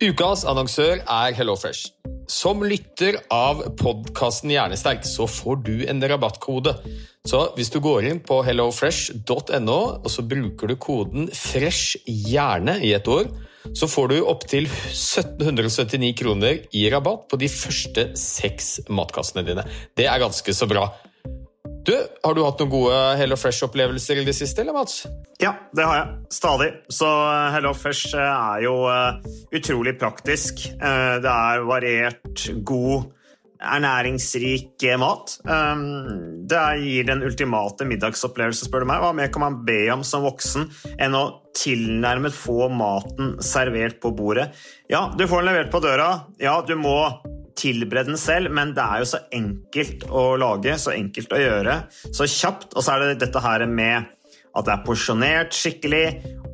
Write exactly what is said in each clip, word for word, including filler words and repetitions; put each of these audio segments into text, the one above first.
Ukas annonsør er HelloFresh. Som lytter av podcasten Hjernesterk så får du en rabattkode. Så hvis du går inn på hellofresh punktum no og så bruker du koden FRESHHJERNE i et år, så får du opp til sytten syttini kroner i rabatt på de første seks matkassene dine. Det er ganske så bra. Du, har du hatt noen gode HelloFresh-opplevelser i det siste, eller Mats? Ja, det har jeg. Stadig. Så HelloFresh er jo utrolig praktisk. Det er variert, god, ernæringsrik mat. Det gir den ultimate middagsopplevelse, spør du meg. Hva mer kan man be om som voksen enn å tilnærmet få maten servert på bordet? Ja, du får den levert på døra. Ja, du må tilberede den selv, men det er jo så enkelt å lage, så enkelt å gjøre, så kjapt, og så er det dette her med at det er porsjonert skikkelig,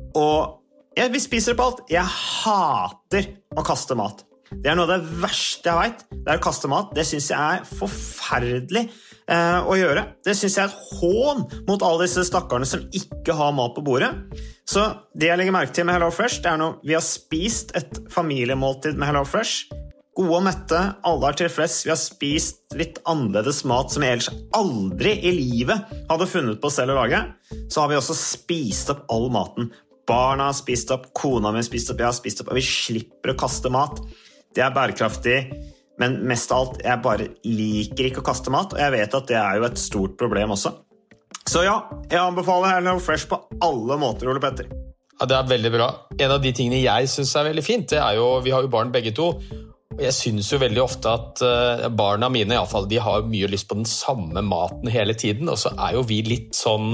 og jeg, vi spiser på alt. Jeg hater å kaste mat. Det er noe av det verste jeg vet. Det er å kaste mat. Det synes jeg er forferdelig eh, å gjøre. Det synes jeg er et hån mot alle disse stakkarene som ikke har mat på bordet. Så det jeg legger merke til med HelloFresh, det er når vi har spist et familiemåltid med HelloFresh, gode og mette, alle er tilfreds, vi har spist litt annerledes mat som jeg ellers aldri i livet hadde funnet på selv å lage, så har vi også spist opp all maten. Barna har spist opp, kona mi har spist opp, jeg har spist opp, og vi slipper å kaste mat. Det er bærekraftig, men mest av alt, jeg bare liker ikke å kaste mat, og jeg vet at det er jo et stort problem også. Så ja, jeg anbefaler HelloFresh på alle måter, Ole Petter. Ja, det er veldig bra. En av de tingene jeg synes er veldig fint, det er jo, vi har jo barn begge to, og jeg synes jo veldig ofte at barna mine i alle fall, de har mye lyst på den samme maten hele tiden, og så er jo vi litt sånn,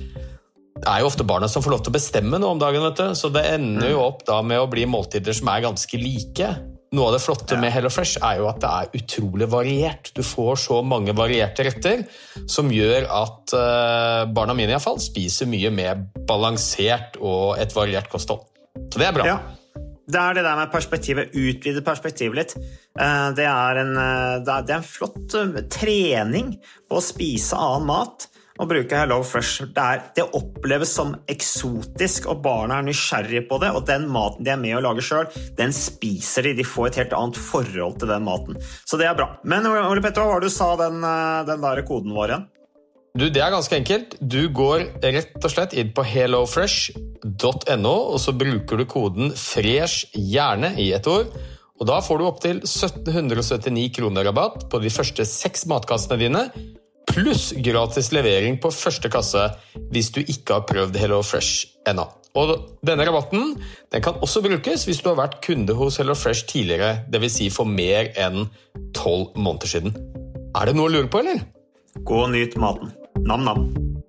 det er jo ofte barna som får lov til å bestemme noe om dagen, vet du, så det ender jo opp da med å bli måltider som er ganske like. Noe av det flotte med HelloFresh er jo at det er utrolig variert. Du får så mange varierte retter som gjør at barna mine i alle fall spiser mye mer balansert og et variert kosthold. Så det er bra. Ja. Det er det der med perspektivet, utvide perspektivet litt. Det er en, det er en flott trening på å spise annen mat og bruke HelloFresh. Det, er, det oppleves som eksotisk, og barna er nysgjerrige på det, og den maten de er med å lage selv, den spiser de. De får et helt annet forhold til den maten. Så det er bra. Men Ole Petter, hva var det du sa den, den der koden vår igjen? Du, det er ganske enkelt. Du går rett og slett inn på hellofresh punktum no, og så bruker du koden FRESHHJERNE i et år, og da får du opp til sytten syttini kroner rabatt på de første seks matkassene dine, pluss gratis levering på første kasse hvis du ikke har prøvd HelloFresh ennå. Og denne rabatten, den kan også brukes hvis du har vært kunde hos HelloFresh tidligere, det vil si for mer enn tolv måneder siden. Er det noe å lure på, eller? Gå og nyt maten. Nam-nam.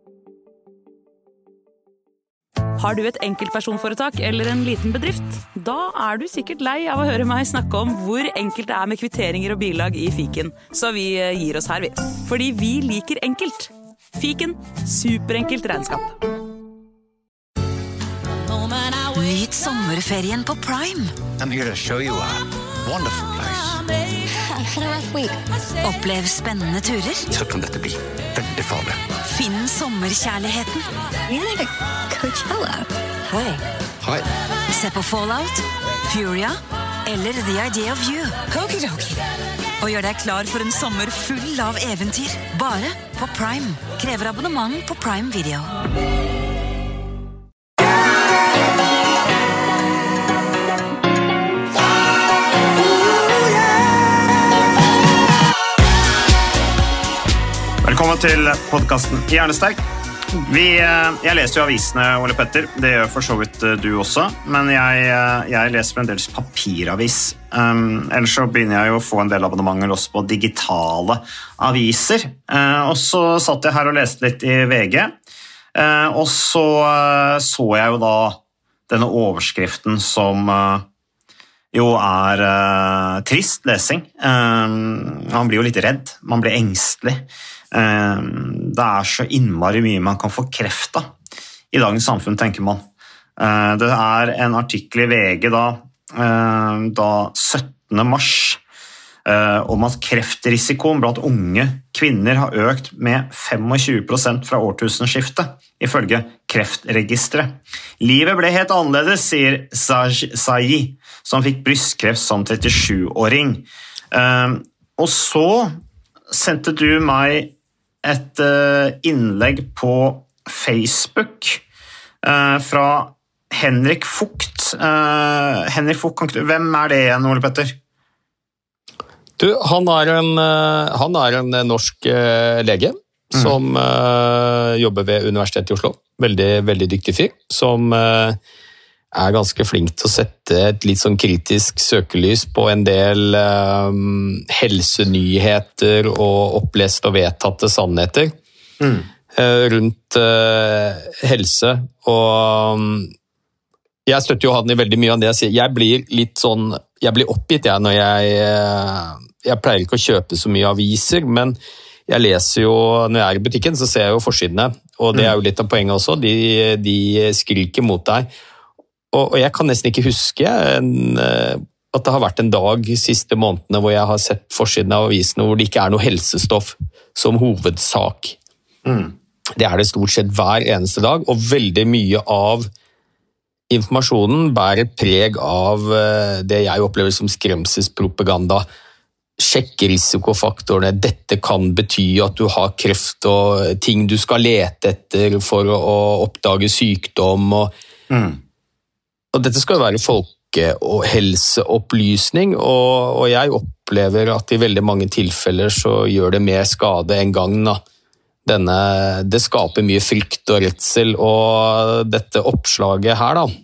Har du et enkeltpersonforetak eller en liten bedrift? Da er du sikkert lei av å høre meg snakke om hvor enkelt det er med kvitteringer og bilag i Fiken. Så vi gir oss her, vi. Fordi vi liker enkelt. Fiken, superenkelt regnskap. Nyt sommerferien på Prime. I'm here to show you a wonderful place. How do I wait? Opplev spennende turer. Så kan dette bli veldig farlig. Finn sommerkjærligheten. You're like a Coachella. Hei. Hei. Se på Fallout, Furia eller The Idea of You. Okidoki. Og gjør deg klar for en sommer full av eventyr. Bare på Prime. Krever abonnement på Prime Video. Velkommen til podcasten Hjernesterk. Vi, jeg leser jo avisene, Ole Petter. Det gjør for så vidt du også. Men jeg, jeg leser fremdeles papiravis. Um, ellers så begynner jeg jo å få en del abonnementer også på digitale aviser. Uh, og så satt jeg her og leste litt i V G. Uh, og så uh, så jeg jo da denne overskriften som uh, jo er uh, trist lesing. Uh, man blir jo litt redd. Man blir engstelig. Det er så innmari mye man kan få kreft av i dagens samfunn, tenker man. Det er en artikkel i V G da, da syttende mars, om at kreftrisikoen blant unge kvinner har økt med tjuefem prosent fra årtusenskiftet, ifølge Kreftregisteret. Livet ble helt annerledes, sier Saj Sayi, som fikk brystkreft som trettisju-åring. Og så sendte du meg et innlegg på Facebook fra Henrik Fugt. Henrik Fugt, hvem er det igjen, Ole Petter? Du, han er en, han er en norsk lege mm. som uh, jobber ved Universitetet i Oslo. Veldig, veldig dyktig fyr, som uh, er ganske flink til å sette et litt sånn kritisk søkelys på en del uh, helsenyheter og opplest og vedtatte sannheter mm. uh, rundt uh, helse. Og um, jeg støtter jo han i veldig mye av det jeg sier. Jeg blir litt sånn, jeg blir oppgitt jeg når jeg, jeg pleier ikke å kjøpe så mye aviser, men jeg leser jo, når jeg er i butikken så ser jeg jo forsidene, og det er jo litt av poenget også, de, de skriker mot deg. Og, og jeg kan nesten ikke huske en, at det har vært en dag de siste månedene hvor jeg har sett forsidene av avisene hvor det ikke er noe helsestoff som hovedsak. Mm. Det er det stort sett hver eneste dag, og veldig mye av informasjonen bærer preg av det jeg opplever som skremselspropaganda. Sjekk risikofaktorene, dette kan bety at du har kreft og ting du skal lete etter for å oppdage sykdom. Og, mm. og dette skal være folke- og helseopplysning, og, og jeg opplever at i veldig mange tilfeller så gjør det mer skade enn gagn. Denne, det skaper mye frykt og redsel, og dette oppslaget her da,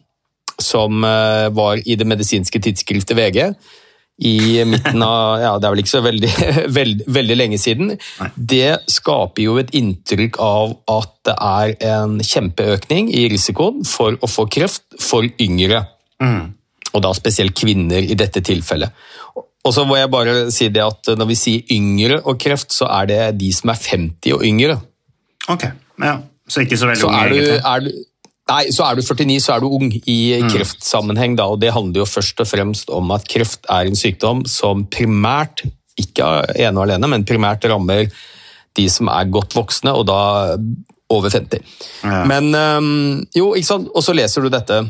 som var i det medisinske tidsskriftet V G, i midten av, ja, det er vel ikke så veldig, veldig, veldig lenge siden, det skaper jo et inntrykk av at det er en kjempeøkning i risikoen for å få kreft for yngre, mm. og da spesielt kvinner i dette tilfellet. Og så må jeg bare si det at når vi sier yngre og kreft, så er det de som er femti og yngre. Ok, ja. Så ikke så veldig ung egentlig. Er du, nei, så er du førtini, så er du ung i mm. kreftsammenheng da, og det handler jo først og fremst om at kreft er en sykdom som primært, ikke ene og alene, men primært rammer de som er godt voksne, og da over femti. Ja. Men jo, ikke sant, og så leser du dette,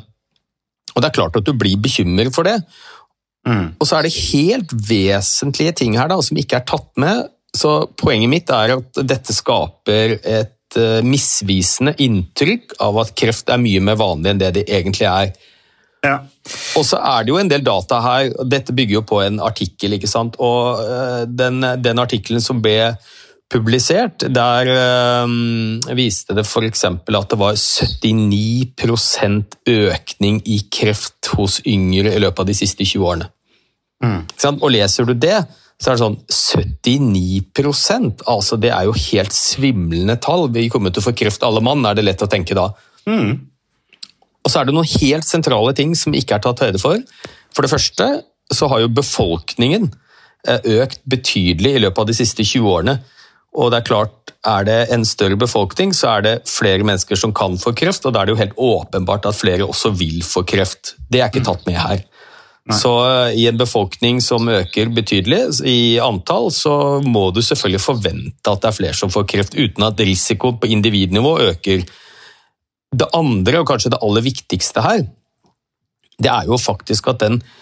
og det er klart at du blir bekymret for det. Mm. Og så er det helt vesentlige ting her da, som ikke er tatt med, så poenget mitt er at dette skaper et uh, misvisende inntrykk av at kreft er mye mer vanlig enn det det egentlig er. Ja. Og så er det jo en del data her, og dette bygger jo på en artikkel, ikke sant? Og uh, den, den artikkelen som ble publisert, der øh, viste det for eksempel at det var syttini prosent økning i kreft hos yngre i løpet av de siste tjue årene. Mm. Og leser du det, så er det sånn syttini prosent, altså det er jo helt svimlende tall. Vi kommer til å få kreft alle mann, er det lett å tenke da. Mm. Og så er det noen helt sentrale ting som ikke er tatt høyde for. For det første så har jo befolkningen økt betydelig i løpet av de siste tjue årene. Og det er klart, er det en større befolkning, så er det flere mennesker som kan få kreft, og da er det jo helt åpenbart at flere også vil få kreft. Det er ikke tatt med her. Nei. Så i en befolkning som øker betydelig i antall, så må du selvfølgelig forvente at det er flere som får kreft, uten at risikoen på individnivå øker. Det andre, og kanskje det aller viktigste her, det er jo faktisk at den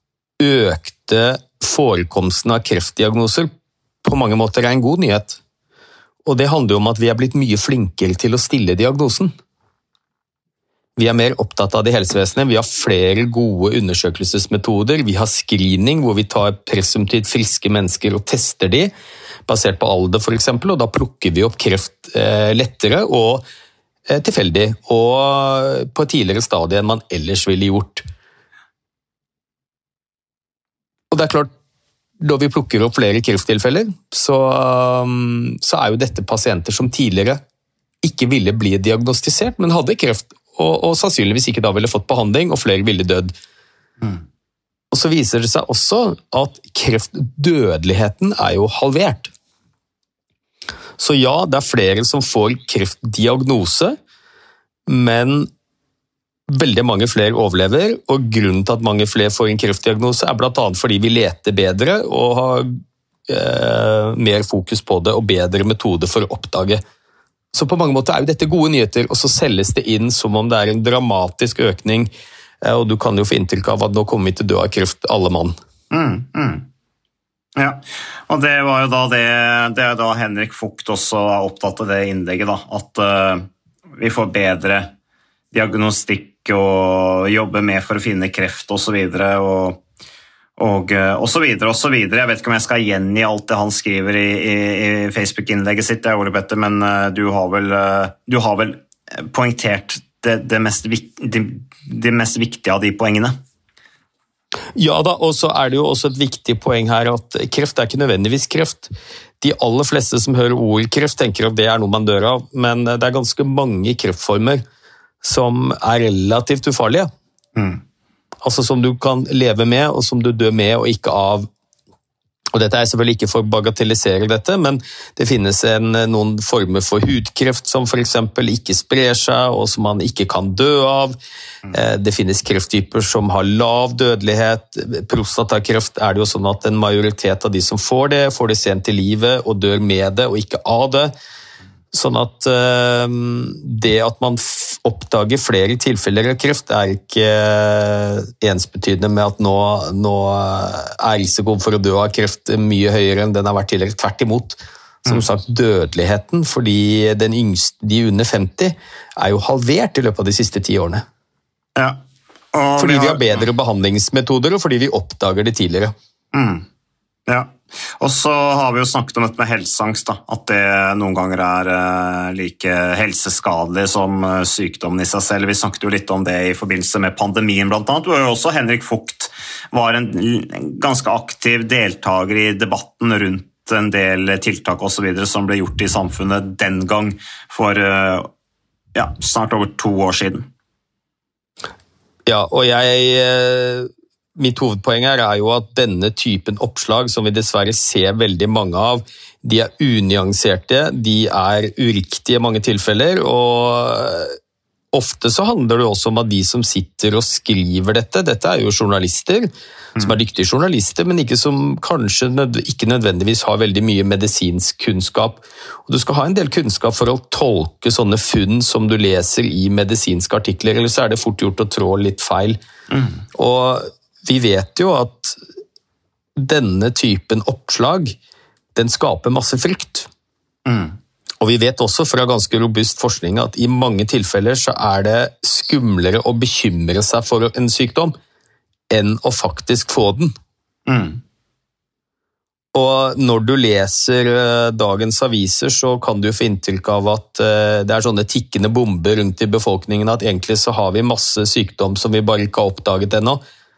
økte forekomsten av kreftdiagnoser på mange måter er en god nyhet. Og det handler jo om at vi er blitt mye flinkere til å stille diagnosen. Vi er mer opptatt av det helsevesenet, vi har flere gode undersøkelsesmetoder, vi har screening hvor vi tar presumptivt friske mennesker og tester de, basert på alder for eksempel, og da plukker vi opp kreft eh, lettere og eh, tilfeldig, og på et tidligere stadie enn man ellers ville gjort. Og det er klart, når vi plukker opp flere krefttilfeller, så, så er jo dette pasienter som tidligere ikke ville bli diagnostisert, men hadde kreft, og, og sannsynligvis ikke da ville fått behandling, og flere ville dødd. Mm. Og så viser det seg også at kreftdødeligheten er jo halvert. Så ja, det er flere som får kreftdiagnose, men veldig mange flere overlever, og grunnen til at mange flere får en kreftdiagnose er blant annet fordi vi leter bedre og har eh, mer fokus på det og bedre metoder for å oppdage. Så på mange måter er jo dette gode nyheter, og så selges det inn som om det er en dramatisk økning, eh, og du kan jo få inntrykk av at nå kommer vi til å dø av kreft alle mann. Mm, mm. Ja, og det var jo da det, det er da Henrik Vogt også har opptatt av det innlegget, da, at uh, vi får bedre diagnostikk og jobbe med for å finne kreft og så videre, og, og, og så videre, og så videre. Jeg vet ikke om jeg skal gjengi alt det han skriver i, i, i Facebook-innlegget sitt, jeg, Ole Petter, men uh, du, har vel, uh, du har vel poengtert det, det, mest, det, det mest viktige av de poengene. Ja da, og så er det jo også et viktig poeng her at kreft er ikke nødvendigvis kreft. De aller fleste som hører ord kreft tenker at det er noe man dør av, men det er ganske mange kreftformer som er relativt ufarlige. Mm. Altså som du kan leve med, og som du dør med og ikke av. Og dette er selvfølgelig ikke for å bagatellisere dette, men det finnes en, noen former for hudkreft som for eksempel ikke sprer seg, og som man ikke kan dø av. Det finnes krefttyper som har lav dødelighet. Prostatakreft er det jo sånn at en majoritet av de som får det, får det sent i livet og dør med det og ikke av det. Sånn at uh, det at man f- oppdager flere tilfeller av kreft er ikke uh, ensbetydende med at nå, nå er risikoen for å dø av kreft mye høyere enn den har vært tidligere. Tvert imot. Som sagt, dødeligheten, fordi den yngste, de under femti er jo halvert i løpet av de siste ti årene. Ja. Og fordi vi har, vi har ja. bedre behandlingsmetoder, og fordi vi oppdager det tidligere. Mm. Ja. Og så har vi jo snakket om dette med helseangst, da, at det noen ganger er uh, like helseskadelig som uh, sykdommen i seg selv. Vi snakket jo litt om det i forbindelse med pandemien blant annet. Og også Henrik Vogt var en, en ganske aktiv deltaker i debatten rundt en del tiltak og så videre som ble gjort i samfunnet den gang for uh, ja, snart over to år siden. Ja, og jeg... Mitt hovedpoeng her er jo at denne typen oppslag, som vi dessverre ser veldig mange av, de er unyanserte, de er uriktige i mange tilfeller, og ofte så handler det også om at de som sitter og skriver dette, dette er jo journalister, som er dyktige journalister, men ikke som kanskje nød, ikke nødvendigvis har veldig mye medisinsk kunnskap. Og du skal ha en del kunnskap for å tolke sånne funn som du leser i medisinske artikler, eller så er det fort gjort å trå litt feil. Mm. Og vi vet jo at denne typen oppslag, den skaper masse frykt. Mm. Og vi vet også fra ganske robust forskning at i mange tilfeller så er det skumlere å bekymre seg for en sykdom enn å faktisk få den. Mm. Og når du leser dagens aviser, så kan du få inntrykk av at det er sånne tikkende bomber rundt i befolkningen, at egentlig så har vi masse sykdom som vi bare ikke har oppdaget ennå.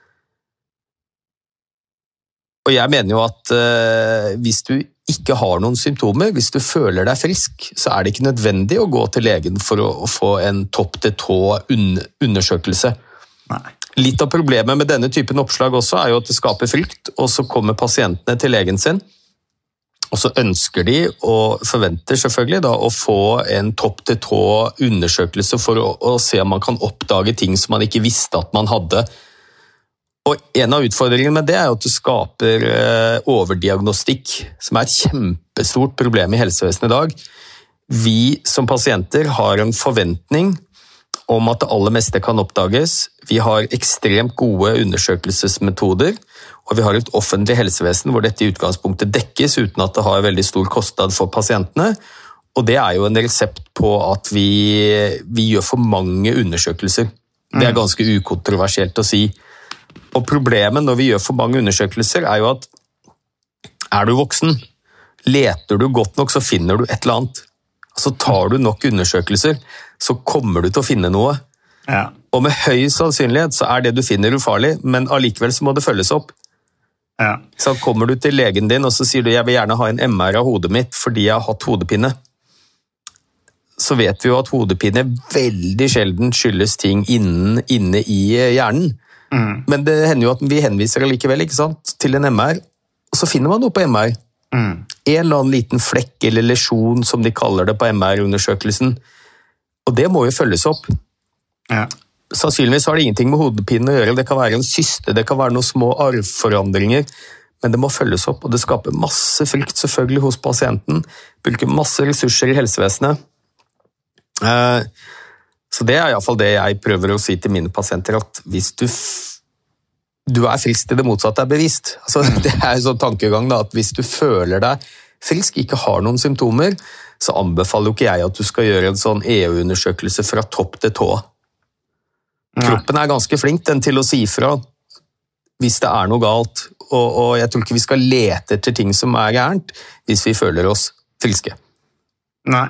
Og jeg mener jo at uh, hvis du ikke har noen symptomer, hvis du føler deg frisk, så er det ikke nødvendig å gå til legen for å, å få en topp-til-tå un- undersøkelse. Nei. Litt av problemet med denne typen oppslag også er jo at det skaper frykt, og så kommer pasientene til legen sin, og så ønsker de og forventer selvfølgelig da å få en topp-til-tå undersøkelse for å, å se om man kan oppdage ting som man ikke visste at man hadde. Og en av utfordringene med det er jo at det skaper overdiagnostikk, som er et kjempestort problem i helsevesenet i dag. Vi som pasienter har en forventning om at det aller meste kan oppdages. Vi har ekstremt gode undersøkelsesmetoder, og vi har et offentlig helsevesen hvor dette i utgangspunktet dekkes uten at det har veldig stor kostnad for pasientene. Og det er jo en resept på at vi, vi gjør for mange undersøkelser. Det er ganske ukontroversielt å si. Og problemet når vi gjør for mange undersøkelser er jo at er du voksen, leter du godt nok så finner du et eller annet. Altså tar du nok undersøkelser, så kommer du til å finne noe. Ja. Og med høy sannsynlighet så er det du finner ufarlig, men allikevel så må det følges opp. Ja. Så kommer du til legen din og så sier du jeg vil gjerne ha en M R av hodet mitt fordi jeg har hatt hodepine. Så vet vi jo at hodepine veldig sjelden skyldes ting innen, inne i hjernen. Mm. Men det hender jo at vi henviser likevel, ikke sant, til en M R, og så finner man noe på M R. Mm. En eller annen liten flekk eller lesjon, som de kaller det på M R-undersøkelsen. Og det må jo følges opp. Ja. sannsynligvis har det ingenting med hodepinen å gjøre, det kan være en syste, det kan være noen små arvforandringer, men det må følges opp, og det skaper masse frykt selvfølgelig hos pasienten, bruker masse ressurser i helsevesenet. Så det er i hvert fall det jeg prøver å si til mine pasienter, at hvis du, du er frisk til det motsatte er bevisst, altså, det er en sånn tankegang da, at hvis du føler deg frisk, ikke har noen symptomer, så anbefaler jo ikke jeg at du skal gjøre en sånn E U-undersøkelse fra topp til tå. Kroppen er ganske flink den til å si fra hvis det er noe galt, og, og jeg tror ikke vi skal lete etter ting som er gærent hvis vi føler oss friske. Nei.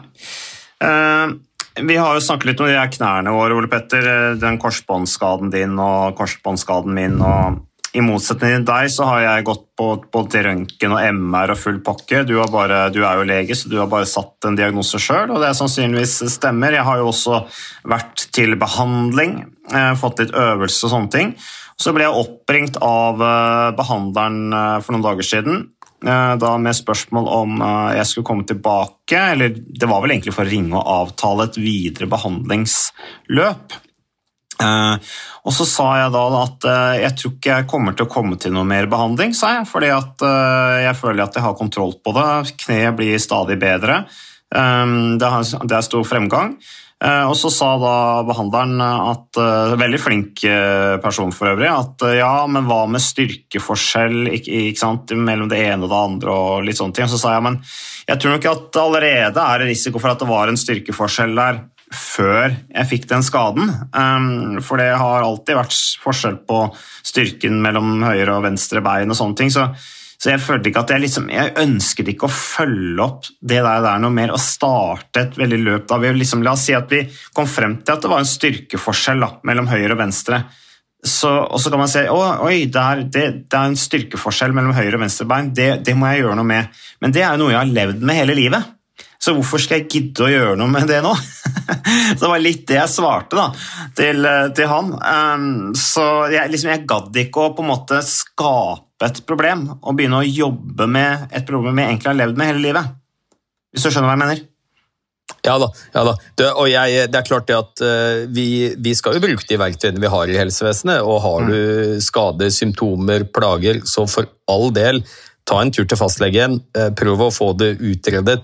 Uh, vi har jo snakket litt om de her knærne våre, Ole Petter, den korsbåndskaden din og korsbåndskaden min, og i motsetning til deg så har jeg gått på både røntgen og M R og full pakke. Du, har bare, du er jo lege, så du har bare satt en diagnose selv, og det er sannsynligvis stemmer. Jeg har jo også vært til behandling, fått litt øvelse og sånne ting. Så ble jeg oppringt av behandleren for noen dager siden, da med spørsmål om jeg skulle komme tilbake, eller det var vel egentlig for å ringe og avtale et videre behandlingsløp. Uh, og så sa jeg da at uh, jeg tror ikke jeg kommer til å komme til noe mer behandling, sa jeg, fordi at uh, jeg føler at jeg har kontroll på det, kneet blir stadig bedre, um, det, har, det er stor fremgang. Uh, og så sa da behandleren at, uh, veldig flink uh, person for øvrig, at uh, ja, men hva med styrkeforskjell, ikke, ikke sant, mellom det ene og det andre og litt sånne ting. Og så sa jeg, men jeg tror nok at det allerede er risiko for at det var en styrkeforskjell der, før jeg fikk den skaden, um, for det har alltid vært forskjell på styrken mellom høyre og venstre bein og sånne ting, så, så jeg følte ikke at jeg liksom, jeg ønsket ikke å følge opp det der, der noe mer, og starte et veldig løp da vi liksom, la oss si at vi kom frem til at det var en styrkeforskjell da, mellom høyre og venstre, så, og så kan man si, oi, det er, det, det er en styrkeforskjell mellom høyre og venstre bein, det, det må jeg gjøre noe med, men det er jo noe jeg har levd med hele livet. Så hvorfor skal jeg gidde å gjøre noe med det nå? Så det var litt det jeg svarte da, til, til han. Um, så jeg, liksom, jeg gadd ikke å på en måte skape et problem, og begynne å jobbe med et problem jeg egentlig har levd med hele livet. Hvis du skjønner hva jeg mener? Ja da, ja da. Det, og jeg, det er klart det at uh, vi, vi skal jo bruke de verktøyene vi har i helsevesenet, og har du skader, symptomer, plager, så for all del, ta en tur til fastlegen, uh, prøv å få det utredet.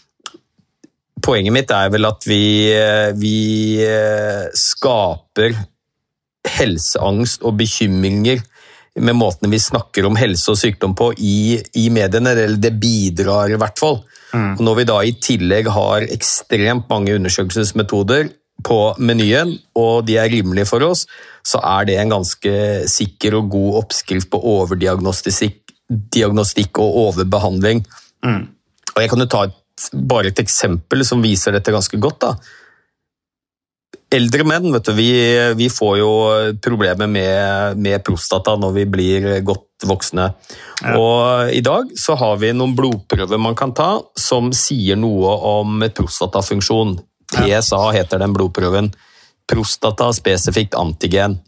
Poenget mitt er vel at vi, vi skaper helseangst og bekymringer med måten vi snakker om helse og sykdom på i, i mediene, eller det bidrar i hvert fall. Mm. Og når vi da i tillegg har ekstremt mange undersøkelsesmetoder på menyen, og de er rimelige for oss, så er det en ganske sikker og god oppskrift på overdiagnostikk diagnostikk og overbehandling. Mm. Og jeg kan jo ta et bare et eksempel som viser dette ganske godt da. Eldre menn, vet du, vi, vi får jo problemer med, med prostata når vi blir godt voksne. Ja. Og i dag så har vi noen blodprøver man kan ta som sier noe om prostatafunksjon. P S A heter den blodprøven. Prostataspesifikt antigen.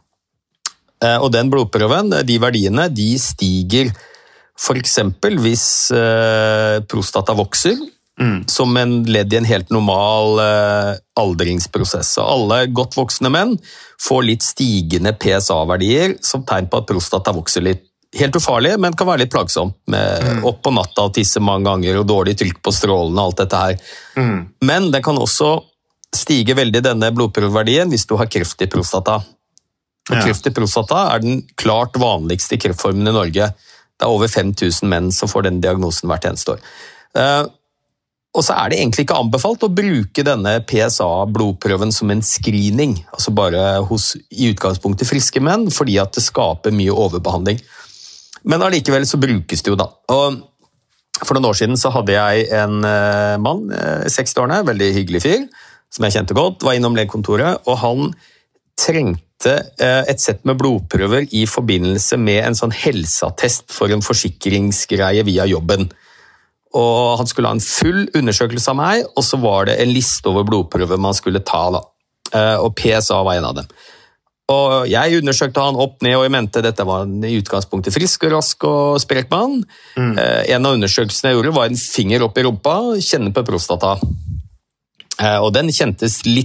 Og den blodprøven, de verdiene, de stiger. For eksempel hvis eh, prostata vokser, mm. som en ledd i en helt normal eh, aldringsprosess. Så alle godt voksne menn får litt stigende P S A-verdier som tegn på at prostata vokser litt. Helt ufarlig, men kan være litt plagsomt. Med mm. opp på natta og tisse mange ganger og dårlig trykk på strålene og alt dette her. Mm. Men det kan også stige veldig denne blodprøveverdien hvis du har kreft i prostata. Og ja. Kreft i prostata er den klart vanligste kreftformen i Norge. Det er over fem tusen menn som får den diagnosen hvert eneste år. Uh, og så er det egentlig ikke anbefalt å bruke denne P S A-blodprøven som en screening, altså bare hos i utgangspunktet friske menn, fordi at det skaper mye overbehandling. Men allikevel så brukes det jo da. Og for noen år siden så hadde jeg en uh, mann, uh, seksti-årene, veldig hyggelig fyr, som jeg kjente godt, var innom legekontoret, og han trengte et sett med blodprøver i forbindelse med en sånn helseattest for en forsikringsgreie via jobben. Og han skulle ha en full undersøkelse av meg, og så var det en liste over blodprøver man skulle ta da. Og P S A var en av dem. Og jeg undersøkte han opp ned og i mente dette var en i utgangspunktet frisk og rask og sprek mann. Mm. En av undersøkelsene jeg gjorde var en finger opp i rumpa, kjenne på prostata. Og den kjentes litt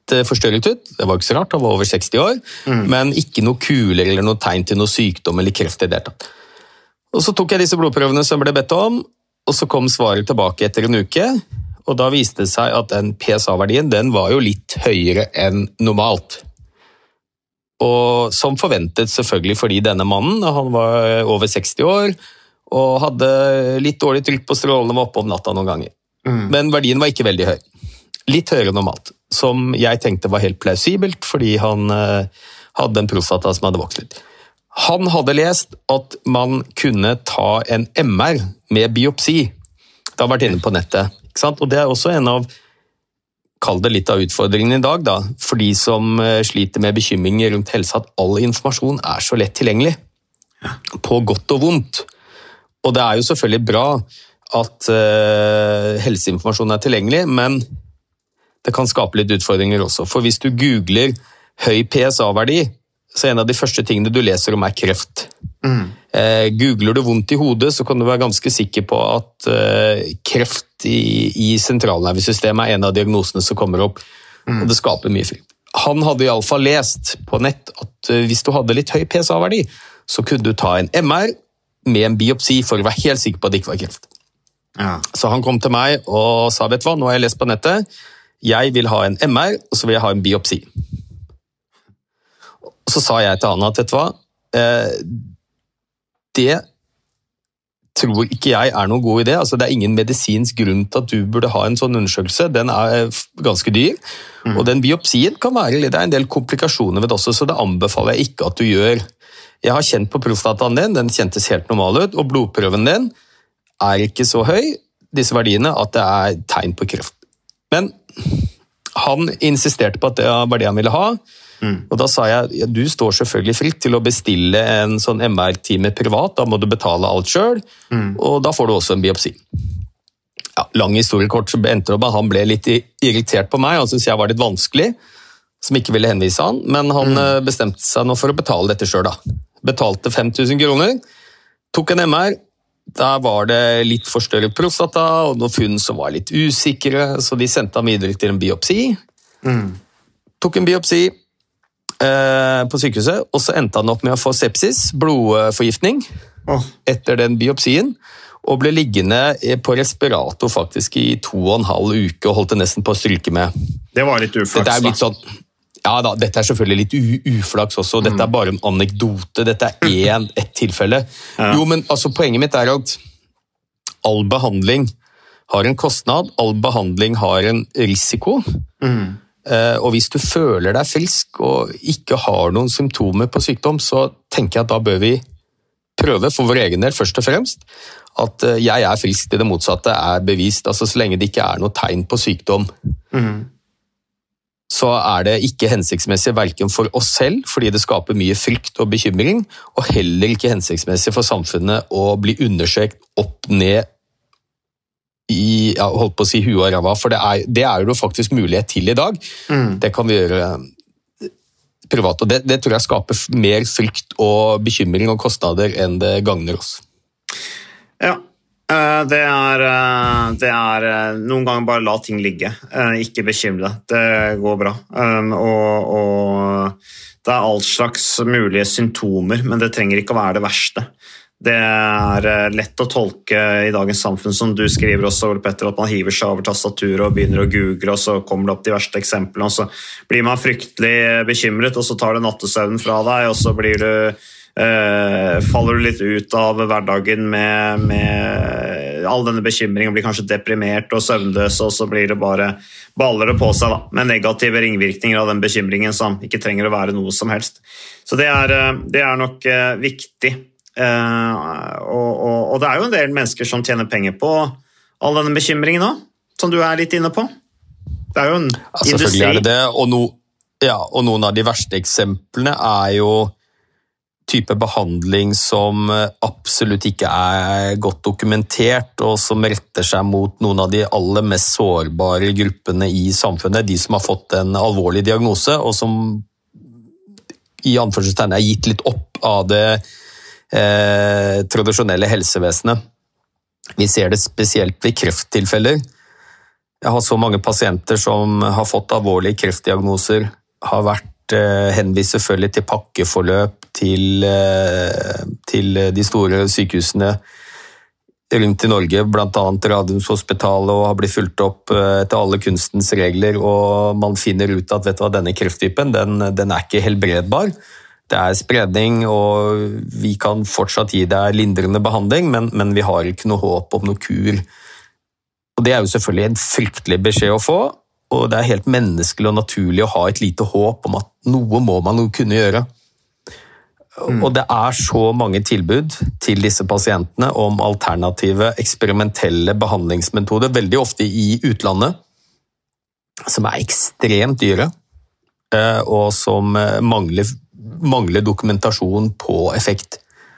litt forstørret ut. Det var ikke så rart, han var over seksti år, mm. men ikke noe kuler eller noe tegn til noe sykdom eller kreft i det tatt. Og så tok jeg disse blodprøvene som ble bedt om, og så kom svaret tilbake etter en uke, og da viste det seg at den P S A-verdien, den var jo litt høyere enn normalt. Og som forventet selvfølgelig fordi denne mannen, han var over seksti år, og hadde litt dårlig trykk på strålene, var oppe om natta noen ganger. Mm. Men verdien var ikke veldig høy. Litt høyere enn normalt, som jeg tenkte var helt plausibelt, fordi han eh, hadde en prostata som hadde vokst litt. Han hadde lest at man kunne ta en M R med biopsi. Det har vært inne på nettet, ikke sant? Og det er også en av, kall det litt av utfordringen i dag, da, for de som sliter med bekymringer rundt helse, at all informasjon er så lett tilgjengelig, på godt og vondt. Og det er jo selvfølgelig bra at uh, helseinformasjon er tilgjengelig, men det kan skape litt utfordringer også. For hvis du googler høy P S A-verdi, så en av de første tingene du leser om er kreft. Mm. Eh, googler du vondt i hodet, så kan du være ganske sikker på at eh, kreft i, i sentralnervesystemet er en av diagnosene som kommer opp, mm. og det skaper mye frykt. Han hadde i alle fall lest på nett at eh, hvis du hadde litt høy P S A-verdi, så kunne du ta en M R med en biopsi for å være helt sikker på at det ikke var kreft. Ja. Så han kom til meg og sa, vet du hva, nå har jeg lest på nettet, jeg vil ha en M R, og så vil jeg ha en biopsi. Så sa jeg til han at, vet du hva, det tror ikke jeg er noen god idé. Altså, det er ingen medisinsk grunn til at du burde ha en sånn undersøkelse. Den er ganske dyr, mm. og den biopsien kan være, det er en del komplikasjoner ved det også, så det anbefaler jeg ikke at du gjør. Jeg har kjent på prostataen din, den kjentes helt normal ut, og blodprøven din er ikke så høy, disse verdiene, at det er tegn på kreft. Men han insisterte på at det var det han ville ha, mm. og da sa jeg, ja, du står selvfølgelig fritt til å bestille en sånn M R-time privat, da må du betale alt selv, mm. og da får du også en biopsi. Ja, lang historie kort, så endte det med at han ble litt irritert på meg, han syntes jeg var litt vanskelig, som ikke ville henvise han, men han mm. bestemte seg nå for å betale dette selv da. Betalte fem tusen kroner, tok en M R, der var det litt forstørret prostata, og noen funn som var litt usikre, så de sendte han videre til en biopsi. Mm. Tok en biopsi eh, på sykehuset, og så endte han opp med å få sepsis, blodforgiftning, oh. etter den biopsien, og ble liggende på respirator faktisk i to og en halv uke, og holdt det nesten på å stryke med. Det var litt uflaks, dette er litt sånn, ja da, dette er selvfølgelig litt u- uflaks også, dette er bare en anekdote, dette er en, et tilfelle. Ja. Jo, men altså, poenget mitt er at all behandling har en kostnad, all behandling har en risiko, mm. eh, og hvis du føler deg frisk og ikke har noen symptomer på sykdom, så tenker jeg at da bør vi prøve for vår egen del først og fremst, at eh, jeg er frisk til det motsatte er bevist, altså så lenge det ikke er noe tegn på sykdom. Mm. Så er det ikke hensiktsmessig hverken for oss selv, fordi det skaper mye frykt og bekymring, og heller ikke hensiktsmessig for samfunnet å bli undersøkt opp ned i, ja, holdt på å si huet og ræva, for det er, det er jo faktisk mulighet til i dag. Mm. Det kan vi gjøre privat, og det, det tror jeg skaper mer frykt og bekymring og kostnader enn det gagner oss. Ja. Det er, det er noen ganger bare la ting ligge, ikke bekymre deg, det går bra. Og, og det er all slags mulige symptomer, men det trenger ikke å være det verste. Det er lett å tolke i dagens samfunn, som du skriver også, Ole Petter, at man hiver seg over tastaturet og begynner å google, og så kommer det opp de verste eksemplene, og så blir man fryktelig bekymret, og så tar det nattesøvnen fra deg, og så blir du Uh, faller du litt ut av hverdagen med, med all denne bekymringen, blir kanskje deprimert og søvnløs, og så blir det bare baller det på seg da, med negative ringvirkninger av den bekymringen som ikke trenger å være noe som helst. Så det er, det er nok uh, viktig, uh, og, og, og det er jo en del mennesker som tjener penger på all denne bekymringen også, som du er litt inne på. Det er jo en ja, selvfølgelig er det det, og, no, ja, og noen av de verste eksemplene er jo type behandling som absolutt ikke er godt dokumentert, og som retter seg mot noen av de aller mest sårbare gruppene i samfunnet, de som har fått en alvorlig diagnose, og som i anførselstegn er gitt litt opp av det eh, tradisjonelle helsevesenet. Vi ser det spesielt ved krefttilfeller. Jeg har så mange pasienter som har fått alvorlige kreftdiagnoser, har vært eh, henvist selvfølgelig til pakkeforløp, til, eh, til de store sykehusene rundt i Norge, blant annet Radiumhospitalet, og har blitt fulgt opp etter alle kunstens regler, og man finner ut at vet du hva, denne krefttypen, den, den er ikke helbredbar. Det er spredning, og vi kan fortsatt gi deg lindrende behandling, men, men vi har ikke noe håp om noe kur. Og det er jo selvfølgelig en fryktelig beskjed å få, og det er helt menneskelig og naturlig å ha et lite håp om at noe må man jo kunne gjøre. Mm. Og det er så mange tilbud til disse pasientene om alternative, eksperimentelle behandlingsmetoder, veldig ofte i utlandet, som er ekstremt dyre, og som mangler, mangler dokumentasjon på effekt.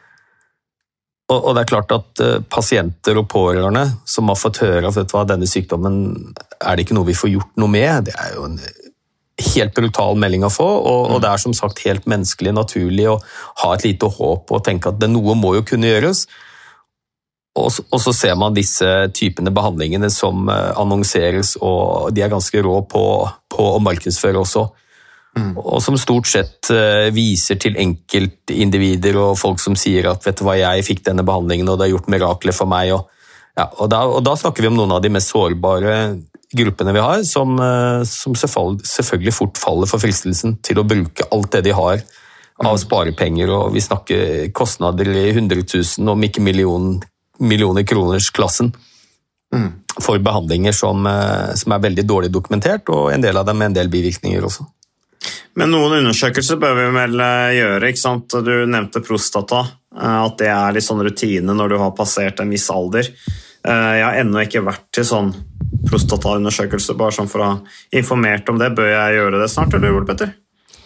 Og det er klart at pasienter og pårørende som har fått høre at vet du hva, denne sykdommen er det ikke noe vi får gjort noe med, det er jo en helt brutal melding å få, og, og det er som sagt helt menneskelig naturlig å ha et lite håp og tenke at det noe må jo kunne gjøres. Og, og så ser man disse typene behandlingene som annonseres, og de er ganske rå på, på å markedsføre også. Mm. Og som stort sett viser til enkeltindivider og folk som sier at vet du hva, jeg fikk denne behandlingen og det har gjort mirakler for meg. Og, ja, og, da, og da snakker vi om noen av de mest sårbare gruppene vi har, som, som selvfølgelig fort faller for fristelsen til å bruke alt det de har av sparepenger, og vi snakker kostnader i hundre tusen, om ikke million, millioner kroners klassen, mm. for behandlinger som, som er veldig dårlig dokumentert, og en del av dem med en del bivirkninger også. Men noen undersøkelser bør vi vel gjøre, ikke sant? Du nevnte prostata, at det er litt sånn rutine når du har passert en viss alder. Jeg har ennå ikke vært til sånn prostataundersøkelse, bare sånn for å ha informert om det. Bør jeg gjøre det snart, eller Ole Petter?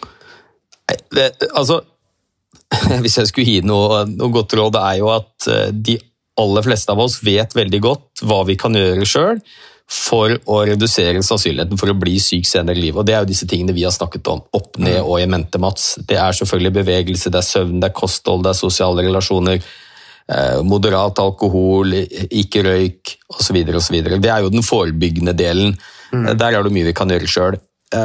Det, altså, hvis jeg skulle gi noe, noe godt råd, det er jo at de aller fleste av oss vet veldig godt hva vi kan gjøre selv for å redusere sannsynligheten for å bli syk senere i livet. Og det er jo disse tingene vi har snakket om, opp, ned og i mente, Mats. Det er selvfølgelig bevegelse, det er søvn, det er kosthold, det er sosiale relasjoner, moderat alkohol, ikke røyk, og så videre, og så videre. Det er jo den forebyggende delen. Mm. Der er det mye vi kan gjøre selv.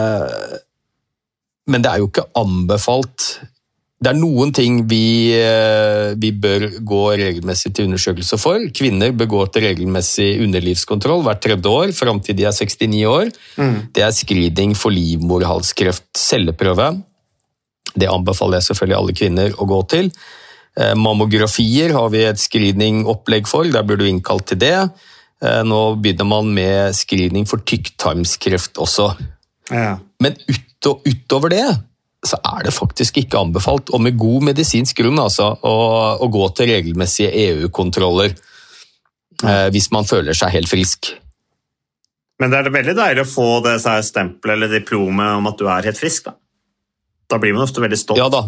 Men det er jo ikke anbefalt. Det er noen ting vi, vi bør gå regelmessig til undersøkelse for. Kvinner bør gå til regelmessig underlivskontroll hvert tredje år, frem til de er sekstini år. Mm. Det er screening for livmorhalskreft, celleprøve. Det anbefaler jeg selvfølgelig alle kvinner å gå til. Mammografier har vi et screeningopplegg for, der blir du innkalt til det. Nå begynner man med screening for tykktarmskreft også. Ja. Men ut og, utover det, så er det faktisk ikke anbefalt, og med god medisinsk grunn, altså, å, å gå til regelmessige E U-kontroller eh, hvis man føler seg helt frisk. Men det er veldig deilig å få det stempelet eller diplomet om at du er helt frisk, da. Da blir man ofte veldig stolt. Ja da.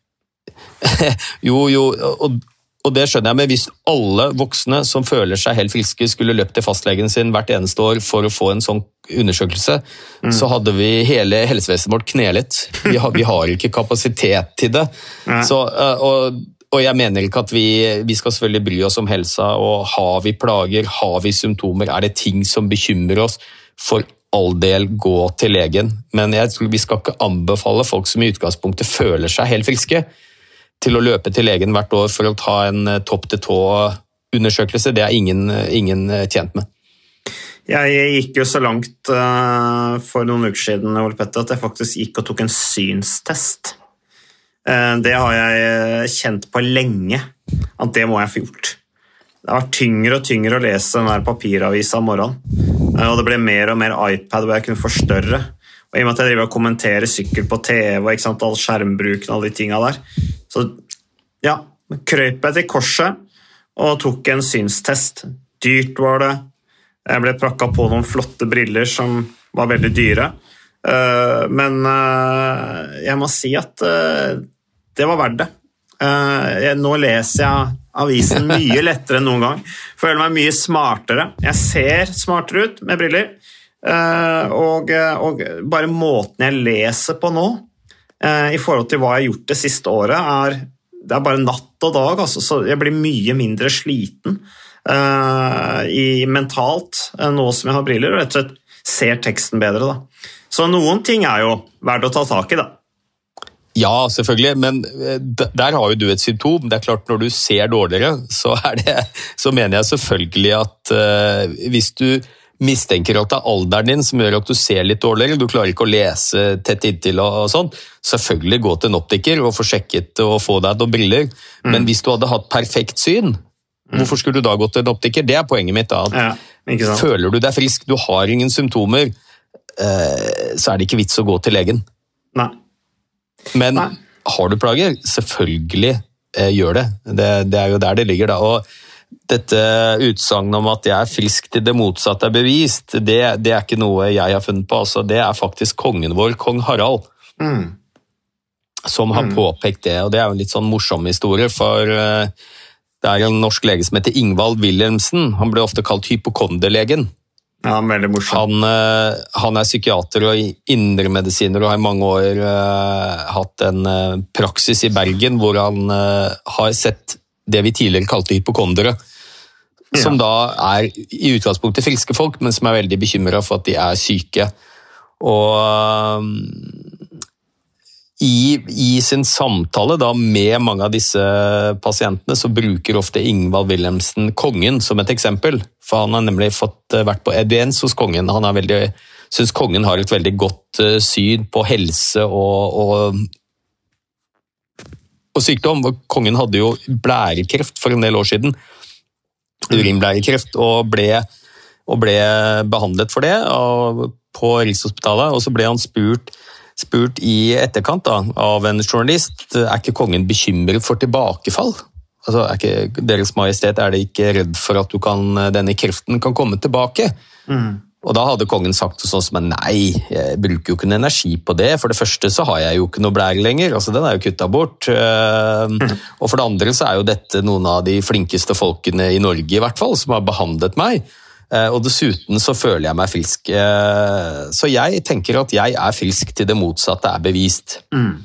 jo, jo, og, og det skjønner jeg, men hvis alle voksne som føler seg helt friske skulle løpt til fastlegen sin hvert eneste år for å få en sånn undersøkelse, mm. så hadde vi hele helsevesenet vårt knelet. Vi har, vi har ikke kapasitet til det. Så, og, og jeg mener ikke at vi, vi skal selvfølgelig bry oss om helsa, og har vi plager, har vi symptomer, er det ting som bekymrer oss, for all del gå til legen. Men jeg tror vi skal ikke anbefale folk som i utgangspunktet føler seg helt friske, til å løpe til legen hvert år for å ta en topp-til-tå-undersøkelse. Det er ingen, ingen tjent med. Jeg gikk jo så langt uh, for noen uker siden, Ole Petter, at jeg faktisk gikk og tok en synstest. Uh, det har jeg kjent på lenge, at det må jeg få gjort. Det har vært tyngre og tyngre å lese den der papiravisa om morgenen, uh, og det ble mer og mer iPad hvor jeg kunne forstørre. Og i og med at jeg driver og kommenterer sykkel på T V, ikke sant, all skjermbruken og alle de tingene der, så ja, krøp jeg til korset og tok en synstest. Dyrt var det. Jeg ble prakket på noen flotte briller som var veldig dyre. Men jeg må si at det var verdt det. Nå leser jeg avisen mye lettere enn noen gang. Føler meg mye smartere. Jeg ser smartere ut med briller. Og, og bare måten jeg leser på nå, i forhold til hva jeg har gjort det siste året, er, det er bare natt og dag, altså, så jeg blir mye mindre sliten. uh, i mentalt, uh, nå som jeg har briller, og rett og slett ser teksten bedre da. Så noen ting er jo verdt å ta tak i da. Ja, selvfølgelig, men der har jo du et symptom. Det er klart, når du ser dårligere, så, er det, så mener jeg selvfølgelig at uh, hvis du mistenker at det er alderen din som gjør at du ser litt dårligere, du klarer ikke å lese tett inntil og, og sånt, selvfølgelig gå til en optiker og få sjekket og få deg noen briller. Mm. Men hvis du hadde hatt perfekt syn, mm. hvorfor skulle du da gå til en optiker? Det er poenget mitt da. At ja, ikke sant? Føler du deg frisk, du har ingen symptomer, uh, så er det ikke vits å gå til legen. Nei. Men Nei. Har du plager, selvfølgelig eh, gjør det. det. Det er jo der det ligger da. Og dette utsagnet om at jeg er frisk til det motsatte er bevist, det, det er ikke noe jeg har funnet på. Altså, det er faktisk kongen vår, kong Harald, mm. som har mm. påpekt det. Og det er jo en litt sånn morsom historie, for eh, det er en norsk lege som heter Ingvald Wilhelmsen. Han ble ofte kalt hypokonderlegen. Ja, veldig morsom. Han, han er psykiater og indremedisiner og har i mange år uh, hatt en uh, praksis i Bergen hvor han uh, har sett det vi tidligere kalte hypokondere, ja. Som da er i utgangspunktet friske folk, men som er veldig bekymret for at de er syke. Og uh, I, I sin samtale da med mange av disse pasientene så bruker ofte Ingvald Wilhelmsen kongen som et eksempel, for han har nemlig fått vært på audiens hos kongen. Han har veldig, synes kongen har et veldig godt uh, syn på helse og, og, og sykdom. Kongen hadde jo blærekreft for en del år siden, urinblærekreft, og ble, og ble behandlet for det og, på Rikshospitalet, og så ble han spurt spurt i etterkant da, av en journalist, er ikke kongen bekymret for tilbakefall? Altså, er ikke Deres Majestet, er det ikke redd for at du kan, denne kreften kan komme tilbake? Mm. Og da hadde kongen sagt sånn som, nei, jeg bruker jo ikke noe energi på det. For det første så har jeg jo ikke noe blære lenger, altså den er jo kuttet bort. Mm. Og for det andre så er jo dette noen av de flinkeste folkene i Norge i hvert fall, som har behandlet meg. Og dessuten så føler jeg meg frisk. Så jeg tenker at jeg er frisk til det motsatte er bevist. Mm.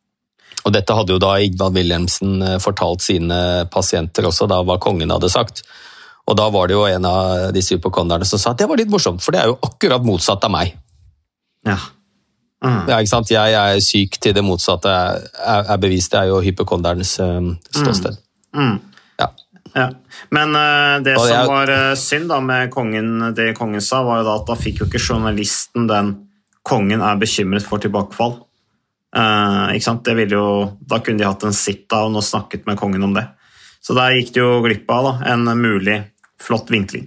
Og dette hadde jo da Ingvald Wilhelmsen fortalt sine pasienter også, da hva kongen hadde sagt. Og da var det jo en av disse hypokonderne som sa at det var litt morsomt, for det er jo akkurat motsatt av meg. Ja. Mm. Ja, ikke sant? Jeg er syk til det motsatte er, er bevist, det er jo hypokondernes uh, ståsted. Mm. Mm. Ja. Ja. Men uh, det som var uh, synd da med kongen, det kongen sa, var jo da at da fikk jo ikke journalisten den kongen er bekymret for tilbakefall. Uh, ikke sant? Det ville jo, da kunne de hatt en sit-down og snakket med kongen om det. Så der gikk det jo glipp av da, en mulig flott vinkling.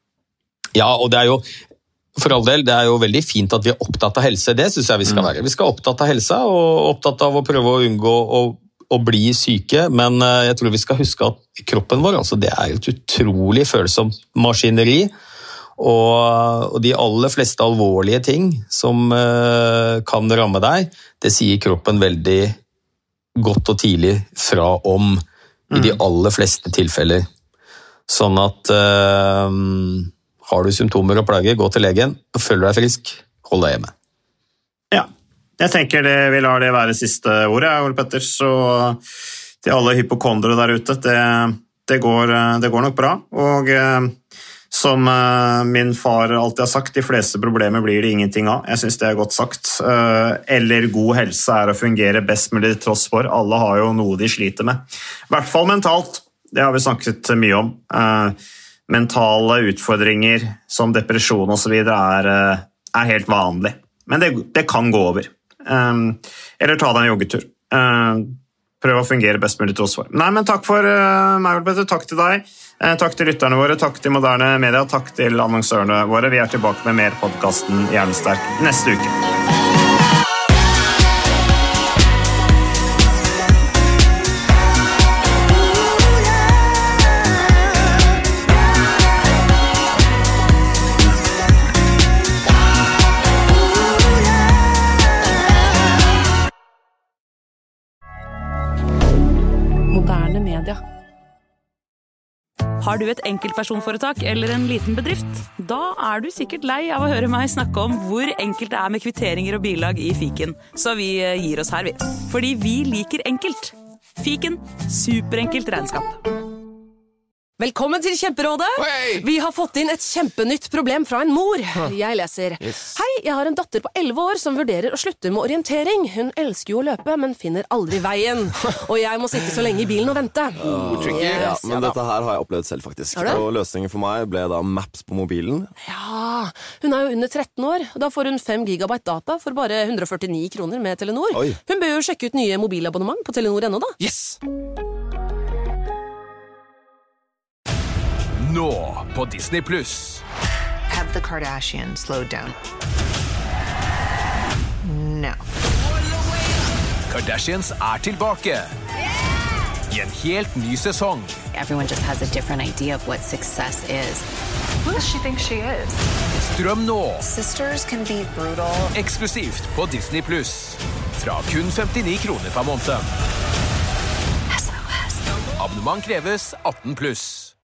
Ja, og det er jo, for all del, det er jo veldig fint at vi er opptatt av helse, det synes jeg vi skal være. Vi skal være opptatt av helse og opptatt av å prøve å unngå å å bli syke, men jeg tror vi skal huske at kroppen vår, altså det er et utrolig følsomt maskineri, og, og de aller fleste alvorlige ting som uh, kan ramme deg, det sier kroppen veldig godt og tidlig fra om mm. i de aller fleste tilfeller. Sånn at uh, har du symptomer og plager, gå til legen, og føler deg frisk, hold deg hjemme. Ja. Jeg tenker det, vi lar det være siste ordet, Ole Petter, så til alle hypokondere der ute, det, det, går, det går nok bra, og eh, som eh, min far alltid har sagt, de fleste problemer blir det ingenting av. Jeg synes det er godt sagt. Eh, eller god helse er å fungere best mulig til tross for. Alle har jo noe de sliter med. I hvert fall mentalt, det har vi snakket mye om. Eh, mentale utfordringer som depresjon og så videre er, er helt vanlig, men det, det kan gå over. Um, eller ta deg en joggetur. Um, prøv å fungere best mulig til oss for. Nei, men takk for uh, meg, Petter. Takk til deg. Uh, takk til lytterne våre. Takk til Moderne Media. Takk til annonsørene våre. Vi er tilbake med mer podcasten Hjernesterk neste uke. Moderne Media. Har du et enkeltpersonforetak eller en liten bedrift? Da er du sikkert lei av å høre meg snakke om hvor enkelt det er med kvitteringer og bilag i fiken. Så vi gir oss her, vi. Fordi vi liker enkelt. Fiken, superenkelt regnskap. Velkommen til Kjemperådet. Hey! Vi har fått inn et kjempenytt problem fra en mor. Jeg leser. Yes. Hei, jeg har en datter på elleve år som vurderer å slutte med orientering. Hun elsker jo å løpe, men finner aldri veien. Og jeg må sitte så lenge i bilen og vente. Oh, tricky. Yes, Ja, men dette her har jeg opplevd selv faktisk. Har du? Og løsningen for meg ble da Maps på mobilen. Ja, hun er jo under tretten år. Da får hun fem gigabyte data for bare hundre og førtini kroner med Telenor. Oi. Hun bør jo sjekke ut nye mobilabonnement på Telenor ennå da. Yes! Nå på Disney Plus. Have the Kardashians slowed down? No. Kardashians er tilbake. I en helt ny sesong. Everyone just has a different idea of what success is. Who does she think she is? Strøm nå. Sisters can be brutal. Eksklusivt på Disney Plus. Fra kun femtini kroner per måned. Abonnement kreves atten pluss.